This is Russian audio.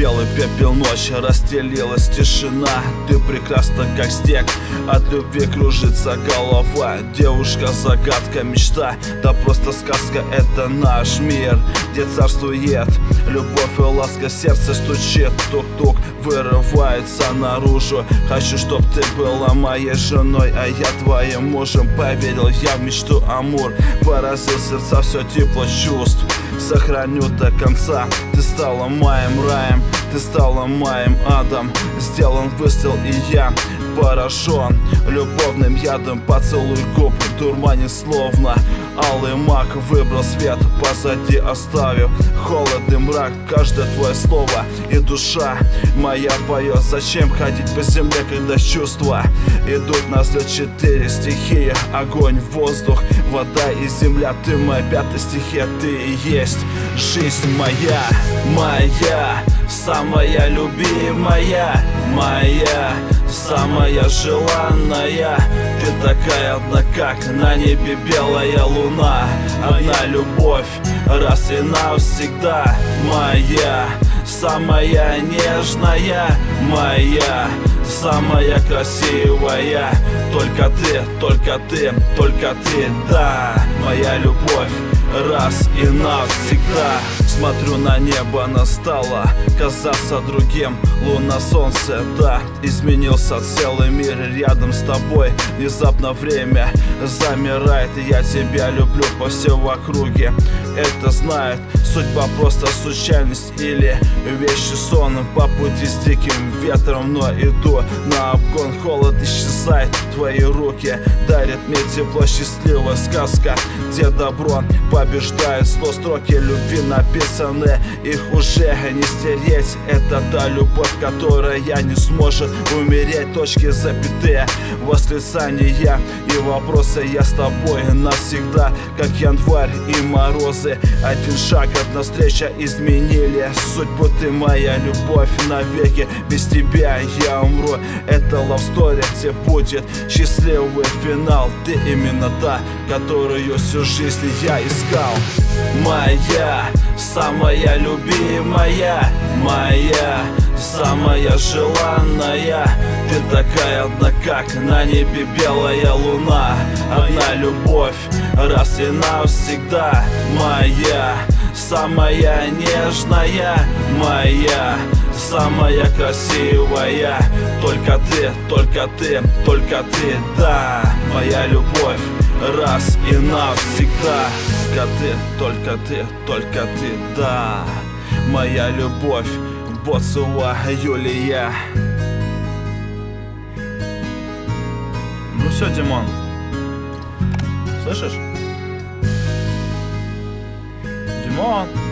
белый пепел, ночь, расстелилась тишина. Ты прекрасна, как снег, от любви кружится голова. Девушка, загадка, мечта, да просто сказка, это наш мир, где царствует любовь и ласка. Сердце стучит, тук-тук, вырывается наружу. Хочу, чтоб ты была моей женой, а я твоим мужем. Поверил я в мечту, амур, поразил сердца, все тепло чувств сохраню до конца. Ты стала моим раем, ты стала моим адом. Сделан выстрел, и я поражен любовным ядом. Поцелуй губ дурманит словно алый мак. Выбрал свет, позади оставив холод и мрак. Каждое твое слово и душа моя поет. Зачем ходить по земле, когда чувства идут на взлет? 4 стихии: огонь, воздух, вода и земля. Ты моя пятая стихия, ты и есть жизнь моя. Моя, самая любимая, моя, самая желанная. Ты такая одна, как на небе белая луна. Одна любовь, раз и навсегда. Моя, самая нежная, моя, самая красивая. Только ты, только ты, только ты, да. Моя любовь, раз и навсегда. Смотрю на небо, настало казаться другим. Луна, солнце, да, изменился целый мир рядом с тобой. Внезапно время замирает, и я тебя люблю по всей округе. Это знает судьба, просто случайность или вещи сон. По пути с диким ветром, но иду на обгон. Холод исчезает, твои руки дарят мне тепло. Счастливая сказка, где добро побеждает. Строки любви написаны, их уже не стереть. Это та любовь, которая не сможет умереть. Точки, запятые, восклицания и вопросы. Я с тобой навсегда, как январь и морозы. Один шаг, одна встреча изменили судьбу. Ты моя любовь навеки, без тебя я умру. Это love story, где будет счастливый финал. Ты именно та, которую всю жизнь я искал. Моя, самая любимая, моя, самая желанная. Ты такая одна, как на небе белая луна. Одна любовь, раз и навсегда. Моя, самая нежная, моя, самая красивая. Только ты, только ты, только ты, да. Моя любовь, раз и навсегда. Только ты, только ты, да. Моя любовь, Боцова Юлия. Ну все, Димон, слышишь? Димон.